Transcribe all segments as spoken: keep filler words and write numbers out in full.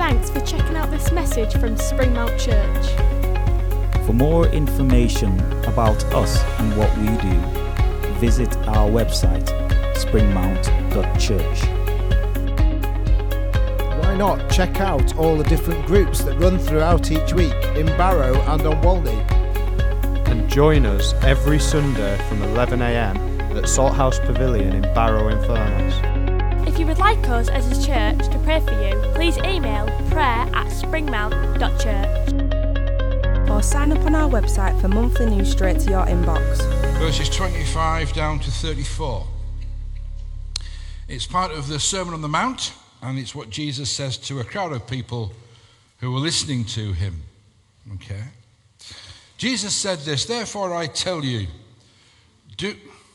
Thanks for checking out this message from Springmount Church. For more information about us and what we do, visit our website, springmount dot church. Why not check out all the different groups that run throughout each week in Barrow and on Walney? And join us every Sunday from eleven a m at Salthouse Pavilion in Barrow-in-Furness. If you would like us as a church to pray for you, please email prayer at springmount dot church. Or sign up on our website for monthly news straight to your inbox. Verses twenty-five down to thirty-four. It's part of the Sermon on the Mount, and it's what Jesus says to a crowd of people who were listening to him. Okay? Jesus said this, therefore I tell you, do...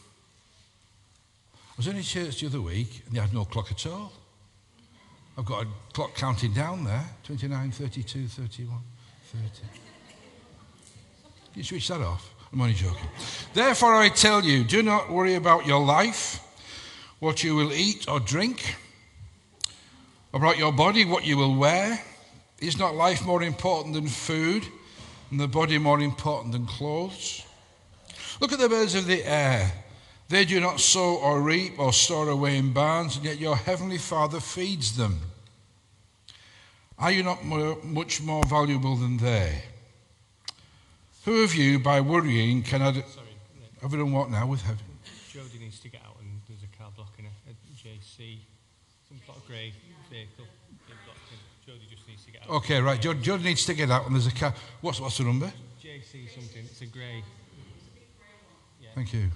I was in a church the other week, and they had no clock at all. I've got a clock counting down there, twenty-nine, thirty-two, thirty-one, thirty. You switch that off. I'm only joking. Therefore I tell you, do not worry about your life, what you will eat or drink, about your body, what you will wear. Is not life more important than food, and the body more important than clothes? Look at the birds of the air. They do not sow or reap or store away in barns, and yet your heavenly Father feeds them. Are you not more, much more valuable than they? Who of you, by worrying, can add... Sorry. Have we done what now with heaven? Jodie needs to get out, and there's a car blocking her at J C. Some sort of grey vehicle being blocked in. Jodie just needs to get out. Okay, right. Jodie, Jodie needs to get out, and there's a car... What's, what's the number? J C something. It's a grey... Yeah. Thank you.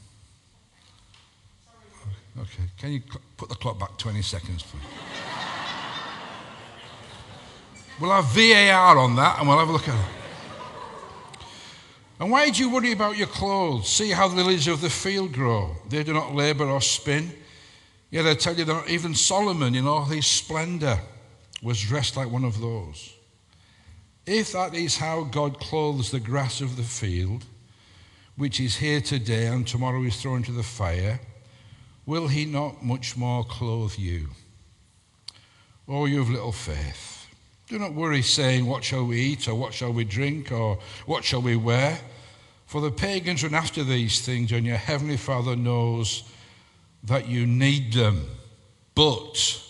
Okay, can you cl- put the clock back twenty seconds, please? We'll have V A R on that, and we'll have a look at it. And why do you worry about your clothes? See how the lilies of the field grow. They do not labour or spin. Yet I tell you that even Solomon in all his splendour was dressed like one of those. If that is how God clothes the grass of the field, which is here today and tomorrow is thrown into the fire, will he not much more clothe you? O you of little faith, do not worry, saying, what shall we eat, or what shall we drink, or what shall we wear? For the pagans run after these things, and your heavenly Father knows that you need them. But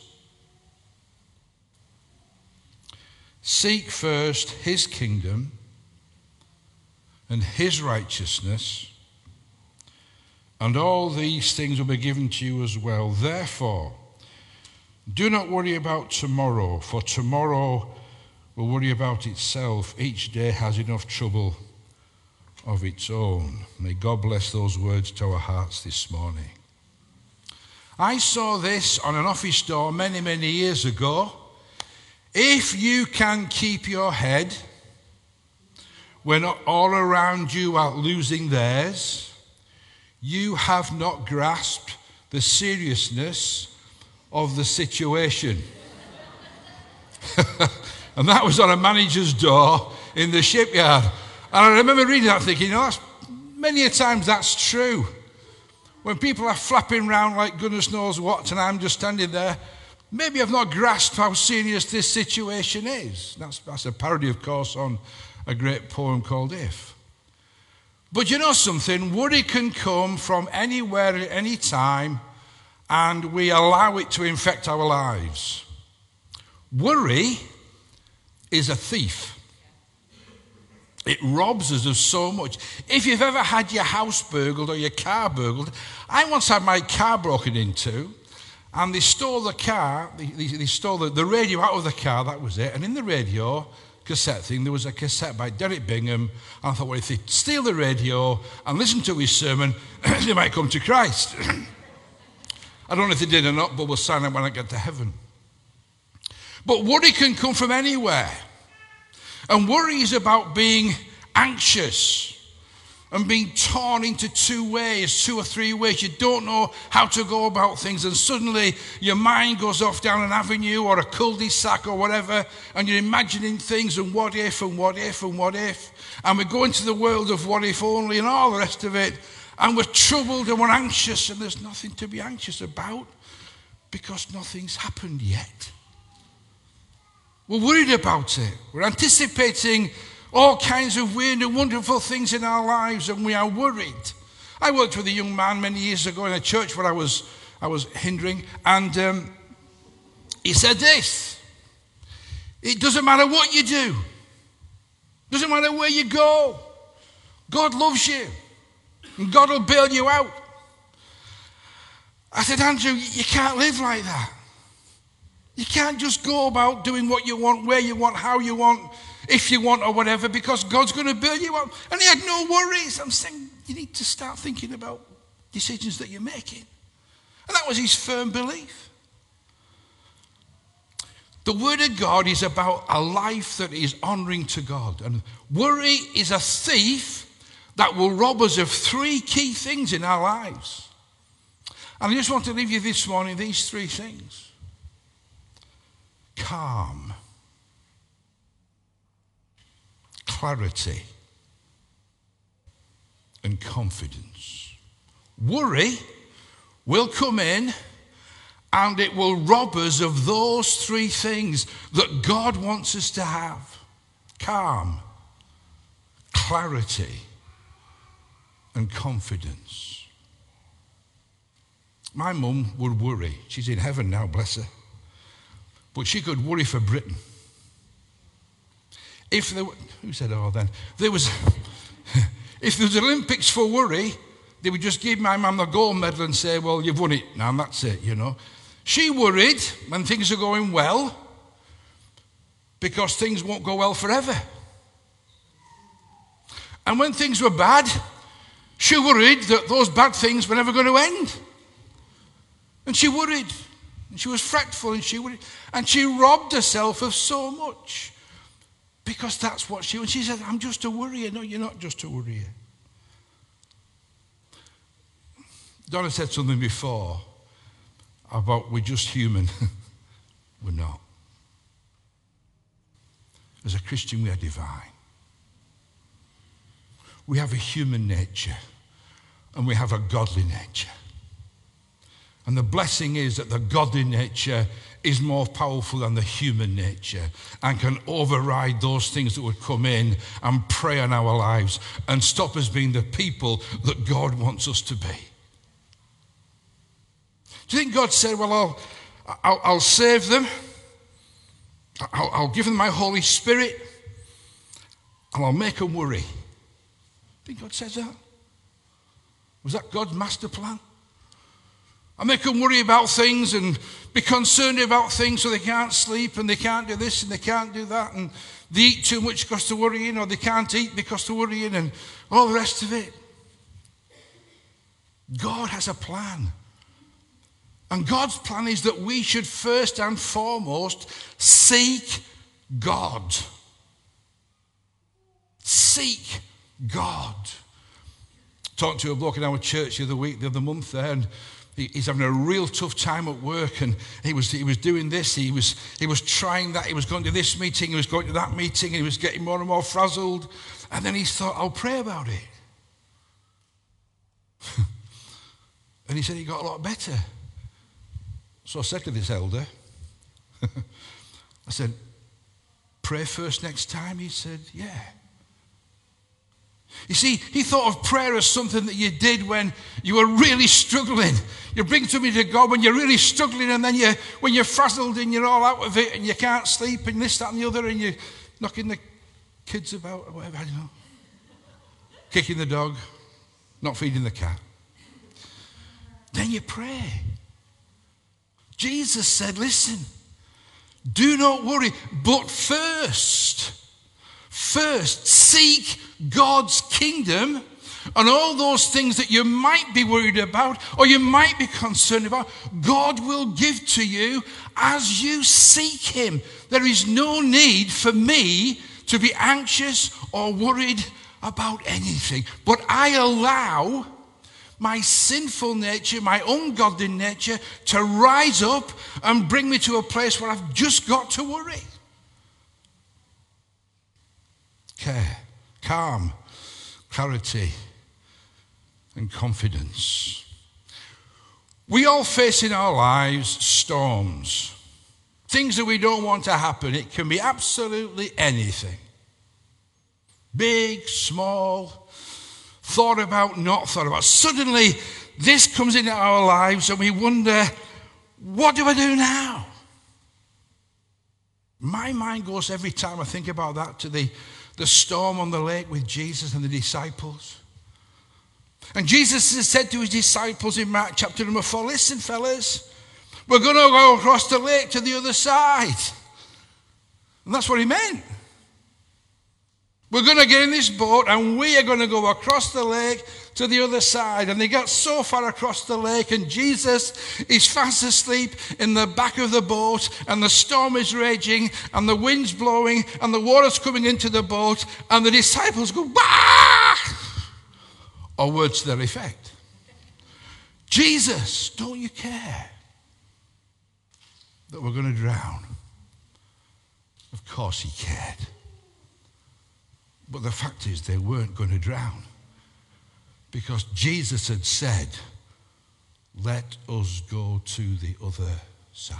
seek first his kingdom and his righteousness, and all these things will be given to you as well. Therefore, do not worry about tomorrow, for tomorrow will worry about itself. Each day has enough trouble of its own. May God bless those words to our hearts this morning. I saw this on an office door many, many years ago. If you can keep your head when all around you are losing theirs, you have not grasped the seriousness of the situation. And that was on a manager's door in the shipyard. And I remember reading that thinking, you know, that's, many a times that's true. When people are flapping around like goodness knows what, and I'm just standing there, maybe I've not grasped how serious this situation is. That's, that's a parody, of course, on a great poem called If. But you know something? Worry can come from anywhere at any time, and we allow it to infect our lives. Worry is a thief. It robs us of so much. If you've ever had your house burgled or your car burgled, I once had my car broken into, and they stole the car, they, they, they stole the, the radio out of the car, that was it, and in the radio cassette thing, there was a cassette by Derek Bingham, and I thought, well, if they steal the radio and listen to his sermon, they might come to Christ. I don't know if they did or not, but we'll sign up when I get to heaven. But worry can come from anywhere. And worry is about being anxious and being torn into two ways, two or three ways. You don't know how to go about things, and suddenly your mind goes off down an avenue or a cul-de-sac or whatever, and you're imagining things and what if and what if and what if. And we go into the world of what if only and all the rest of it, and we're troubled and we're anxious, and there's nothing to be anxious about because nothing's happened yet. We're worried about it. We're anticipating all kinds of weird and wonderful things in our lives, and we are worried. I worked with a young man many years ago in a church where I was I was hindering, and um, he said this: it doesn't matter what you do, doesn't matter where you go, God loves you, and God will bail you out. I said, Andrew, you can't live like that. You can't just go about doing what you want, where you want, how you want, if you want, or whatever, because God's going to bail you out. And he had no worries. I'm saying you need to start thinking about decisions that you're making. And that was his firm belief. The Word of God is about a life that is honoring to God. And worry is a thief that will rob us of three key things in our lives. And I just want to leave you this morning these three things. Calm, clarity, and confidence. Worry will come in and it will rob us of those three things that God wants us to have. Calm, clarity, and confidence. My mum would worry. She's in heaven now, bless her. But she could worry for Britain. If there were, who said oh then? There was, if there was Olympics for worry, they would just give my mum the gold medal and say, well, you've won it now, and that's it, you know. She worried when things are going well because things won't go well forever. And when things were bad, she worried that those bad things were never going to end. And she worried, and she was fretful, and she worried, and she robbed herself of so much because that's what she, and she said, I'm just a worrier. No, you're not just a worrier. Donna said something before about we're just human. We're not. As a Christian, we are divine. We have a human nature and we have a godly nature. And the blessing is that the godly nature is more powerful than the human nature and can override those things that would come in and prey on our lives and stop us being the people that God wants us to be. Do you think God said, well, I'll, I'll, I'll save them, I'll, I'll give them my Holy Spirit, and I'll make them worry? Do you think God says that? Was that God's master plan? I make them worry about things and be concerned about things so they can't sleep and they can't do this and they can't do that, and they eat too much because they're worrying, or they can't eat because they're worrying, and all the rest of it. God has a plan. And God's plan is that we should first and foremost seek God. Seek God. Talked to a bloke in our church the other week, the other month there, and he's having a real tough time at work, and he was he was doing this, he was he was trying that, he was going to this meeting, he was going to that meeting, and he was getting more and more frazzled. And then he thought, I'll pray about it. And he said he got a lot better. So I said to this elder, I said, pray first next time? He said, yeah. You see, he thought of prayer as something that you did when you were really struggling. You bring something to God when you're really struggling, and then you, when you're frazzled and you're all out of it and you can't sleep and this, that and the other, and you're knocking the kids about or whatever, I don't know. Kicking the dog, not feeding the cat. Then you pray. Jesus said, listen, do not worry, but first, first seek God's kingdom, and all those things that you might be worried about or you might be concerned about, God will give to you as you seek him. There is no need for me to be anxious or worried about anything, but I allow my sinful nature, my ungodly nature, to rise up and bring me to a place where I've just got to worry. Care, calm, clarity, and confidence. We all face in our lives storms. things that we don't want to happen. It can be absolutely anything. Big, small, thought about, not thought about. Suddenly, this comes into our lives and we wonder, what do I do now? My mind goes every time I think about that to the, the storm on the lake with Jesus and the disciples. And Jesus has said to his disciples in Mark chapter number four, listen, fellas, we're going to go across the lake to the other side. And that's what he meant. We're going to get in this boat and we are going to go across the lake to the other side. And they got so far across the lake and Jesus is fast asleep in the back of the boat and the storm is raging and the wind's blowing and the water's coming into the boat and the disciples go, bah! Or words to that effect. Jesus, don't you care that we're going to drown? Of course he cared. But the fact is they weren't going to drown because Jesus had said, let us go to the other side.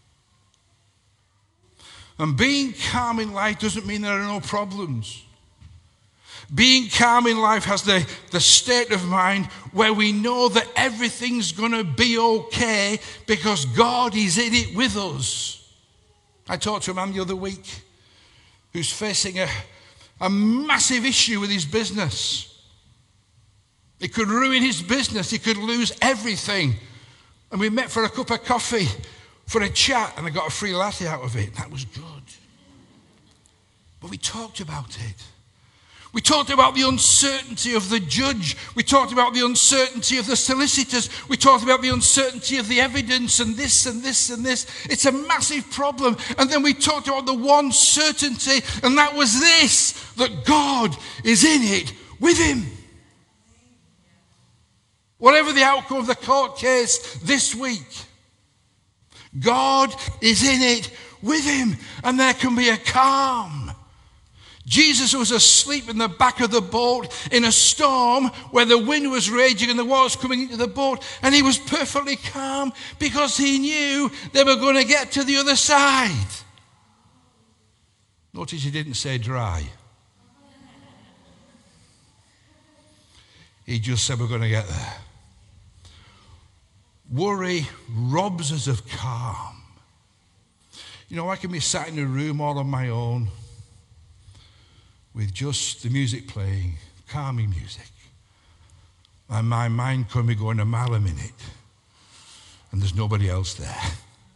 And being calm in life doesn't mean there are no problems. Being calm in life has the, the state of mind where we know that everything's going to be okay because God is in it with us. I talked to a man the other week who's facing a A massive issue with his business. It could ruin his business. He could lose everything. And we met for a cup of coffee, for a chat, and I got a free latte out of it. That was good. But we talked about it. We talked about the uncertainty of the judge. We talked about the uncertainty of the solicitors. We talked about the uncertainty of the evidence and this and this and this. It's a massive problem. And then we talked about the one certainty, and that was this, that God is in it with him. Whatever the outcome of the court case this week, God is in it with him, and there can be a calm. Jesus was asleep in the back of the boat in a storm where the wind was raging and the water was coming into the boat, and he was perfectly calm because he knew they were going to get to the other side. Notice he didn't say dry. He just said we're going to get there. Worry robs us of calm. You know, I can be sat in a room all on my own with just the music playing, calming music. And my mind can be going a mile a minute. And there's nobody else there.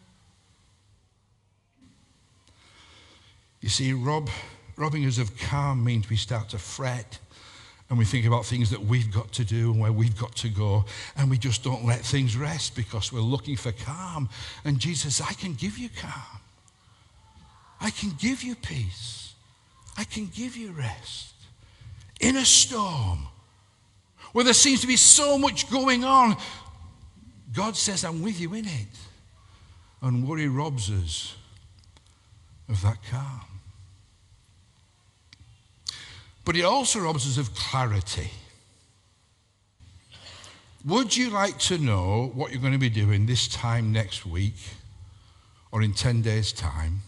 You see, rob, robbing us of calm means we start to fret. And we think about things that we've got to do and where we've got to go. And we just don't let things rest because we're looking for calm. And Jesus says, I can give you calm. I can give you peace. I can give you rest in a storm where there seems to be so much going on. God says, I'm with you in it. And worry robs us of that calm. But it also robs us of clarity. Would you like to know what you're going to be doing this time next week or in ten days' time?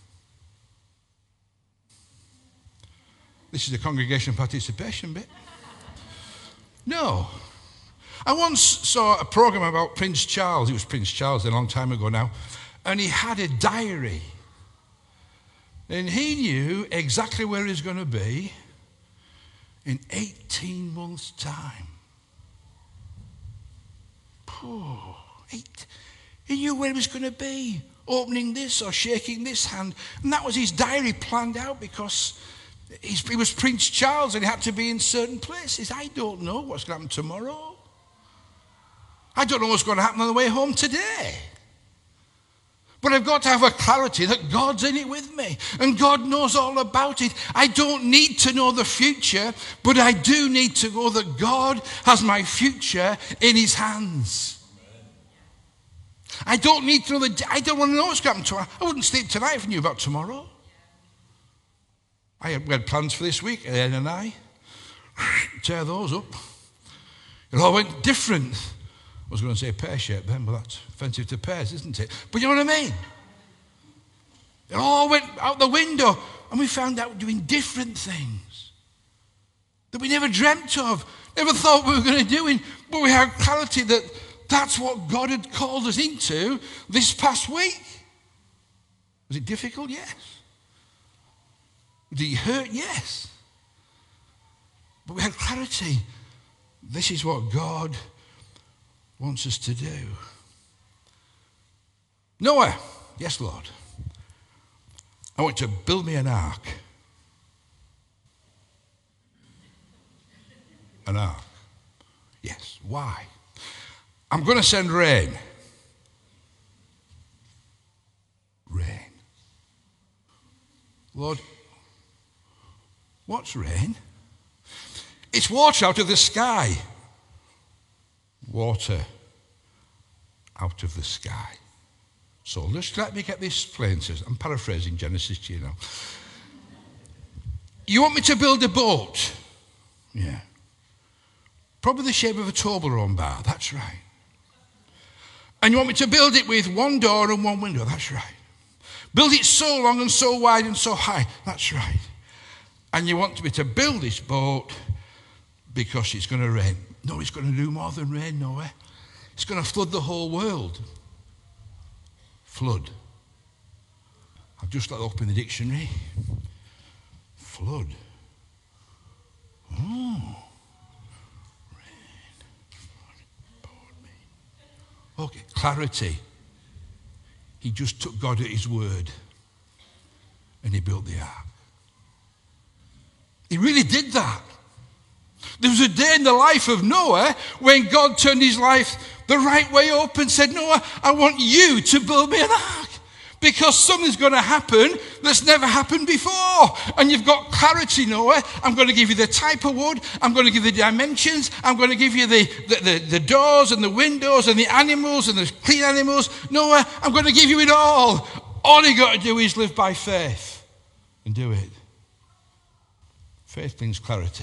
This is the congregation participation bit. No. I once saw a program about Prince Charles. It was Prince Charles a long time ago now. And he had a diary. And he knew exactly where he was going to be in eighteen months' time. Oh, eight. He knew where he was going to be, opening this or shaking this hand. And that was his diary planned out because He's, he was Prince Charles and he had to be in certain places. I don't know what's going to happen tomorrow. I don't know what's going to happen on the way home today. But I've got to have a clarity that God's in it with me. And God knows all about it. I don't need to know the future, but I do need to know that God has my future in his hands. I don't need to know the, I don't want to know what's going to happen tomorrow. I wouldn't sleep tonight if I knew about tomorrow. I had, we had plans for this week, Ellen and I. Tear those up. It all went different. I was going to say pear-shaped then, but that's offensive to pears, isn't it? But you know what I mean? It all went out the window, and we found out doing different things that we never dreamt of, never thought we were going to do it, but we had clarity that that's what God had called us into this past week. Was it difficult? Yes. Did it hurt? Yes. But we had clarity. This is what God wants us to do. Noah, yes, Lord. I want to build me an ark. An ark. Yes. Why? I'm going to send rain. Rain. Lord, what's rain? It's water out of the sky. Water out of the sky. So just let me get this plain. I'm paraphrasing Genesis, you know. You want me to build a boat? Yeah. Probably the shape of a Toblerone bar. That's right. And you want me to build it with one door and one window? That's right. Build it so long and so wide and so high? That's right. And you want me to build this boat because it's going to rain? No, it's going to do more than rain, Noah. It's going to flood the whole world. Flood. I've just looked up in the dictionary. Flood. Oh. Okay, clarity. He just took God at his word and he built the ark. He really did that. There was a day in the life of Noah when God turned his life the right way up and said, Noah, I want you to build me an ark because something's going to happen that's never happened before. And you've got clarity, Noah. I'm going to give you the type of wood. I'm going to give you the dimensions. I'm going to give you the, the, the, the doors and the windows and the animals and the clean animals. Noah, I'm going to give you it all. All you got to do is live by faith and do it. Faith brings clarity.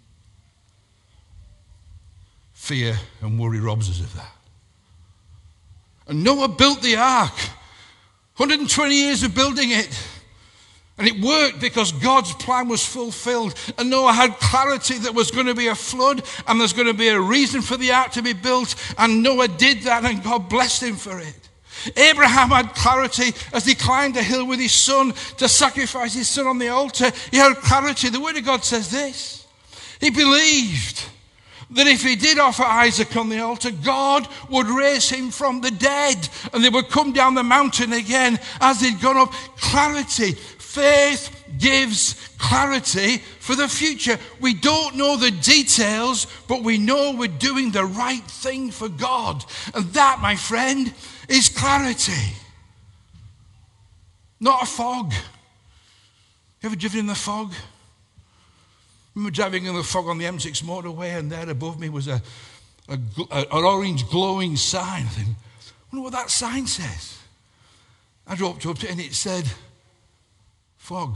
Fear and worry robs us of that. And Noah built the ark. one hundred twenty years of building it. And it worked because God's plan was fulfilled. And Noah had clarity that was going to be a flood and there's going to be a reason for the ark to be built. And Noah did that and God blessed him for it. Abraham had clarity as he climbed a hill with his son to sacrifice his son on the altar. He had clarity. The word of God says this. He believed that if he did offer Isaac on the altar, God would raise him from the dead and they would come down the mountain again as they'd gone up. Clarity. Faith gives clarity for the future. We don't know the details, but we know we're doing the right thing for God. And that, my friend, is clarity. Not a fog. You ever driven in the fog? I remember driving in the fog on the M six motorway, and there above me was a, a, a an orange glowing sign. I think, I wonder what that sign says. I drove up to it and it said, fog.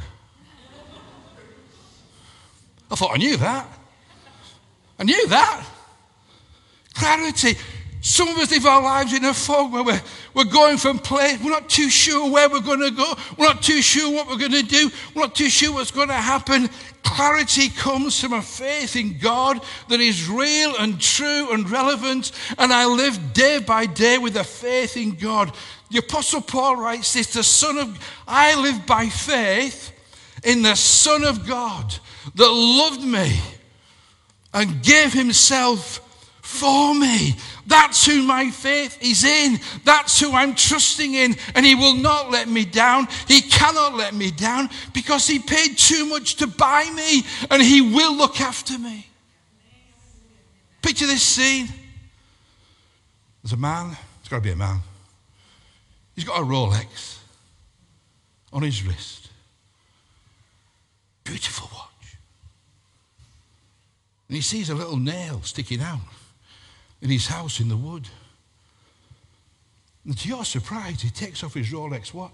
I thought, I knew that. I knew that. Clarity. Some of us live our lives in a fog where we're, we're going from place. We're not too sure where we're going to go. We're not too sure what we're going to do. We're not too sure what's going to happen. Clarity comes from a faith in God that is real and true and relevant. And I live day by day with a faith in God. The Apostle Paul writes this, the Son of, I live by faith in the Son of God that loved me and gave himself for me. That's who my faith is in. That's who I'm trusting in. And he will not let me down. He cannot let me down because he paid too much to buy me and he will look after me. Picture this scene. There's a man. It's got to be a man. He's got a Rolex on his wrist. Beautiful watch. And he sees a little nail sticking out in his house in the wood. And to your surprise, he takes off his Rolex watch.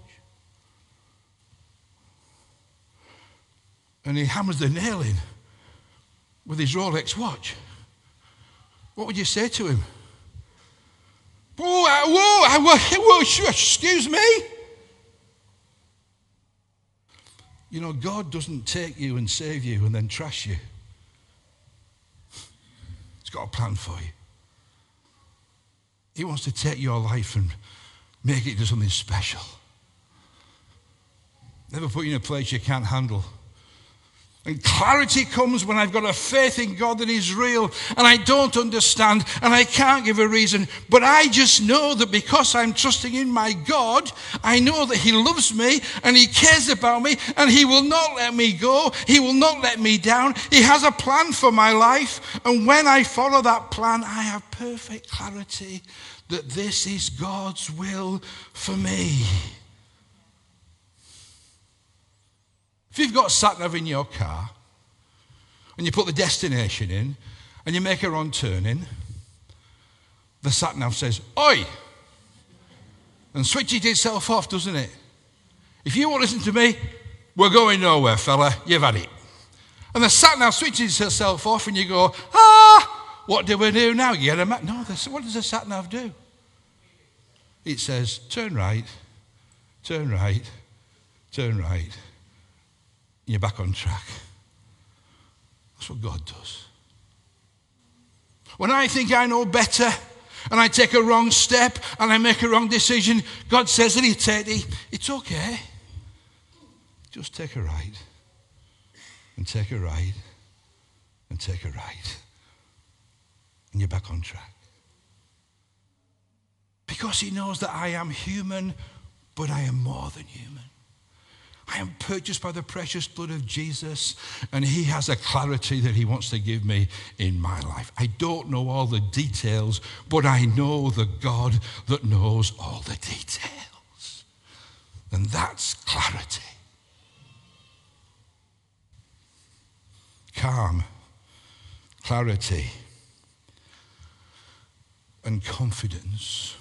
And he hammers the nail in with his Rolex watch. What would you say to him? Whoa, whoa, whoa, whoa, excuse me? You know, God doesn't take you and save you and then trash you. He's got a plan for you. He wants to take your life and make it into something special. Never put you in a place you can't handle. And clarity comes when I've got a faith in God that is real and I don't understand and I can't give a reason. But I just know that because I'm trusting in my God, I know that He loves me and He cares about me and He will not let me go. He will not let me down. He has a plan for my life. And when I follow that plan, I have perfect clarity that this is God's will for me. If you've got sat-nav in your car and you put the destination in and you make a wrong turn in, the sat-nav says, "Oi!" and switches itself off, doesn't it? If you won't listen to me, we're going nowhere, fella. You've had it. And the sat-nav switches itself off and you go, ah, what do we do now? You get a map. No, what does the sat-nav do? It says, turn right, turn right, turn right. You're back on track. That's what God does. When I think I know better and I take a wrong step and I make a wrong decision, God says that He take it. It's okay. Just take a right and take a right and take a right. And you're back on track. Because He knows that I am human, but I am more than human. I am purchased by the precious blood of Jesus, and He has a clarity that He wants to give me in my life. I don't know all the details, but I know the God that knows all the details. And that's clarity. Calm, clarity, and confidence.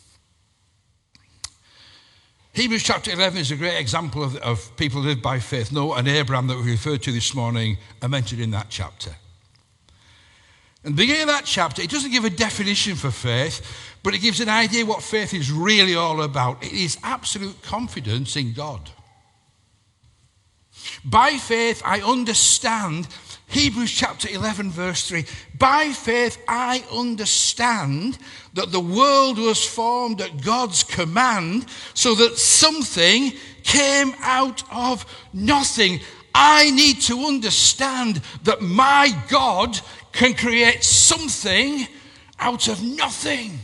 Hebrews chapter eleven is a great example of, of people who live by faith. Noah and Abraham that we referred to this morning are mentioned in that chapter. And the beginning of that chapter, it doesn't give a definition for faith, but it gives an idea what faith is really all about. It is absolute confidence in God. By faith, I understand, Hebrews chapter eleven, verse three. By faith, I understand that the world was formed at God's command, so that something came out of nothing. I need to understand that my God can create something out of nothing.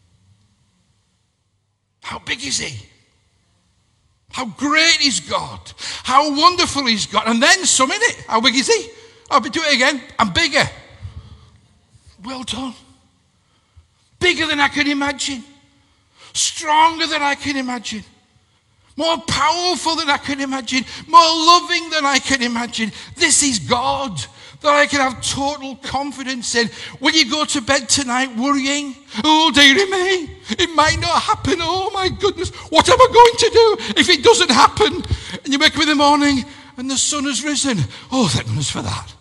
How big is He? How great is God? How wonderful is God? And then some in it. How big is He? I'll do it again. I'm bigger. Well done. Bigger than I can imagine. Stronger than I can imagine. More powerful than I can imagine. More loving than I can imagine. This is God that I can have total confidence in. Will you go to bed tonight worrying? Oh, dearie me, it might not happen. Oh, my goodness, what am I going to do if it doesn't happen? And you wake up in the morning and the sun has risen. Oh, thank goodness for that.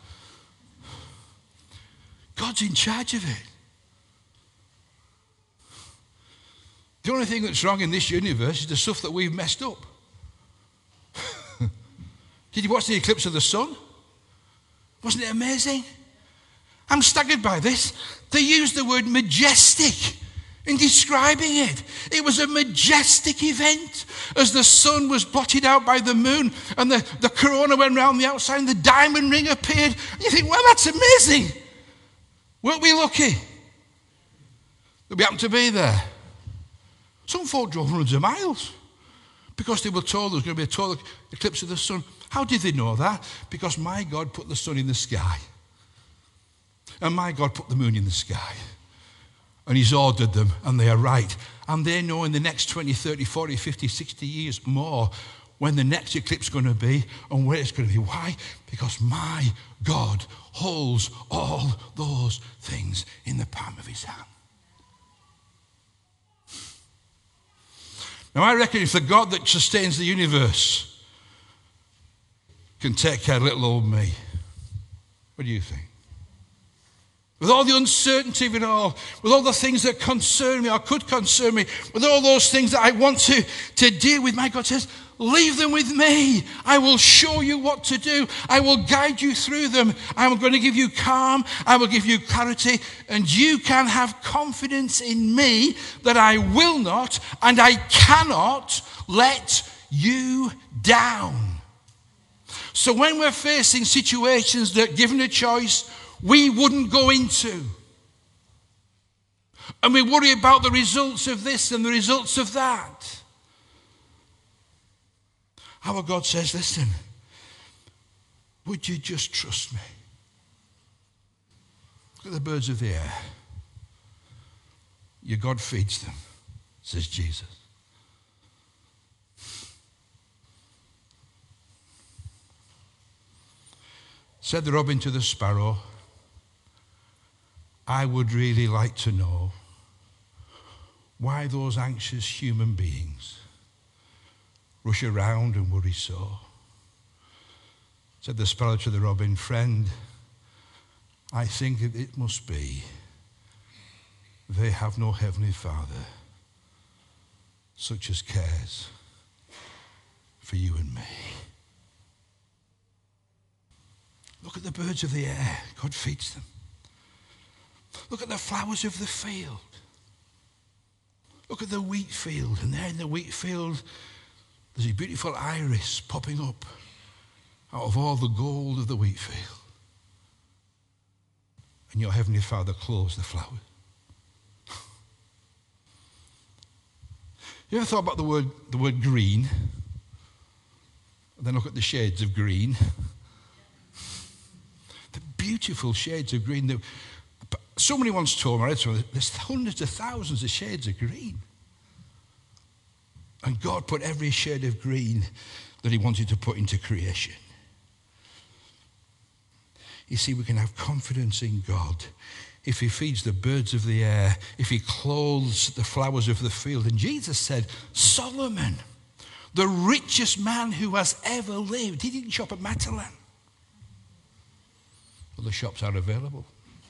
God's in charge of it. The only thing that's wrong in this universe is the stuff that we've messed up. Did you watch the eclipse of the sun? Wasn't it amazing? I'm staggered by this. They used the word majestic in describing it. It was a majestic event as the sun was blotted out by the moon and the, the corona went round the outside and the diamond ring appeared. And you think, well, that's amazing. Weren't we lucky that we happened to be there? Some folk drove hundreds of miles because they were told there was going to be a total eclipse of the sun. How did they know that? Because my God put the sun in the sky. And my God put the moon in the sky. And He's ordered them, and they are right. And they know in the next twenty, thirty, forty, fifty, sixty years more when the next eclipse is going to be and where it's going to be. Why? Because my God holds all those things in the palm of His hand. Now, I reckon if the God that sustains the universe can take care of little old me, what do you think? With all the uncertainty of it all, with all the things that concern me or could concern me, with all those things that I want to, to deal with, my God says, leave them with me. I will show you what to do. I will guide you through them. I'm going to give you calm. I will give you clarity. And you can have confidence in me that I will not and I cannot let you down. So when we're facing situations that, given a choice, we wouldn't go into, and we worry about the results of this and the results of that, our God says, listen, would you just trust me? Look at the birds of the air. Your God feeds them, says Jesus. Said the robin to the sparrow, I would really like to know why those anxious human beings rush around and worry so. Said the sparrow to the robin, friend, I think that it must be they have no heavenly Father such as cares for you and me. Look at the birds of the air. God feeds them. Look at the flowers of the field. Look at the wheat field. And there in the wheat field, there's a beautiful iris popping up out of all the gold of the wheat field. And your heavenly Father clothes the flowers. You ever thought about the word, the word green? And then look at the shades of green. The beautiful shades of green. The, somebody once told me, there's hundreds of thousands of shades of green. And God put every shade of green that he wanted to put into creation. You see, we can have confidence in God if he feeds the birds of the air, if he clothes the flowers of the field. And Jesus said, Solomon, the richest man who has ever lived, he didn't shop at Matalan. Well, the shops are available.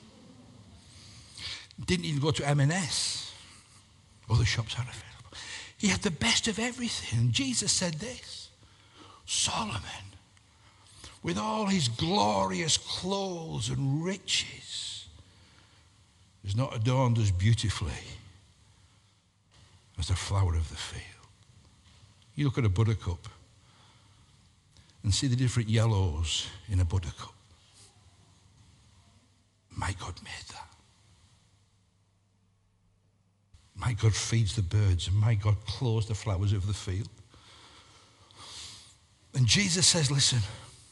Didn't even go to M and S. Well, the shops are available. He had the best of everything. And Jesus said this, Solomon, with all his glorious clothes and riches, is not adorned as beautifully as the flower of the field. You look at a buttercup and see the different yellows in a buttercup. My God made that. My God feeds the birds, and my God clothes the flowers of the field. And Jesus says, listen,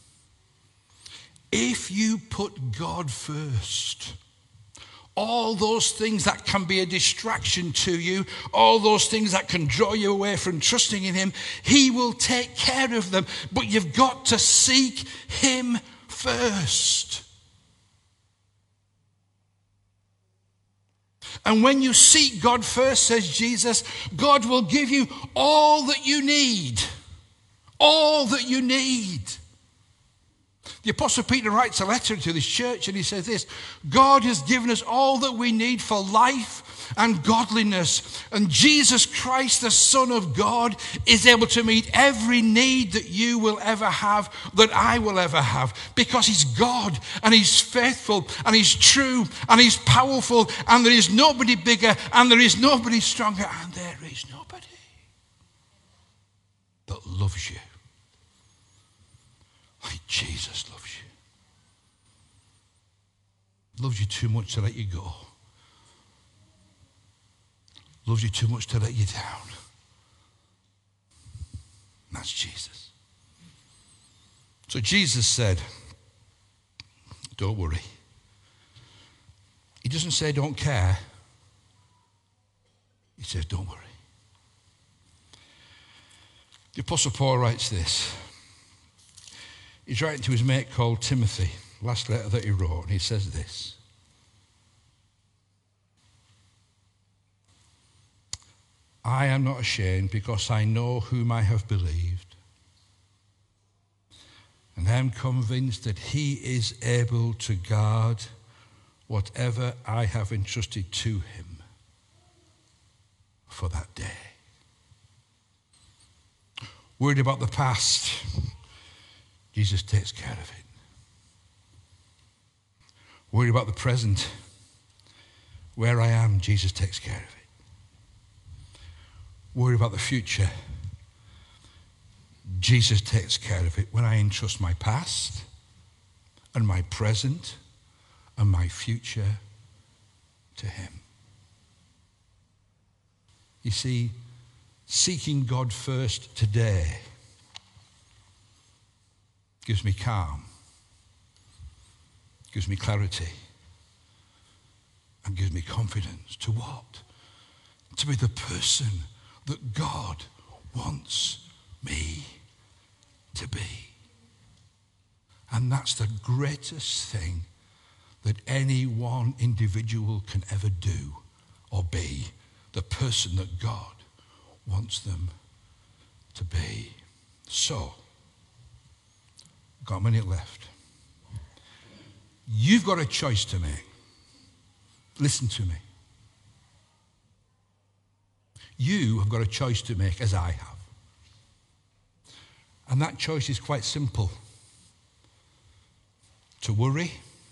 if you put God first, all those things that can be a distraction to you, all those things that can draw you away from trusting in him, he will take care of them. But you've got to seek him first. And when you seek God first, says Jesus, God will give you all that you need. All that you need. The Apostle Peter writes a letter to this church and he says this, God has given us all that we need for life and godliness. And Jesus Christ, the Son of God, is able to meet every need that you will ever have, that I will ever have. Because he's God and he's faithful and he's true and he's powerful and there is nobody bigger and there is nobody stronger and there is nobody that loves you like Jesus loves you. Loves you too much to let you go. Loves you too much to let you down. And that's Jesus. So Jesus said, don't worry. He doesn't say don't care. He says don't worry. The Apostle Paul writes this. He's writing to his mate called Timothy, last letter that he wrote, and he says this. I am not ashamed because I know whom I have believed, and I am convinced that he is able to guard whatever I have entrusted to him for that day. Worried about the past, Jesus takes care of it. Worried about the present, where I am, Jesus takes care of it. Worried about the future, Jesus takes care of it when I entrust my past and my present and my future to him. You see, seeking God first today gives me calm, gives me clarity, and gives me confidence. To what? To be the person that God wants me to be. And that's the greatest thing that any one individual can ever do or be, the person that God wants them to be. So, got a minute left. You've got a choice to make. Listen to me. You have got a choice to make, as I have. And that choice is quite simple. To worry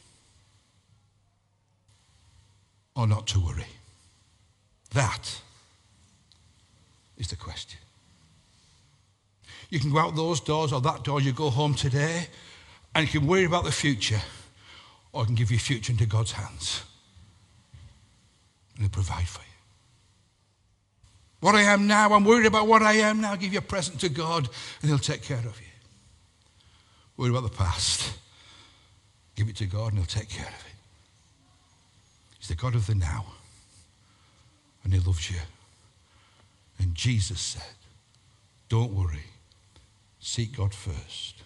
or not to worry. That is the question. You can go out those doors or that door, you go home today, and you can worry about the future, or I can give your future into God's hands. And he'll provide for you. What I am now, I'm worried about what I am now. Give your present to God and he'll take care of you. Worried about the past. Give it to God and he'll take care of it. He's the God of the now. And he loves you. And Jesus said, don't worry. Seek God first.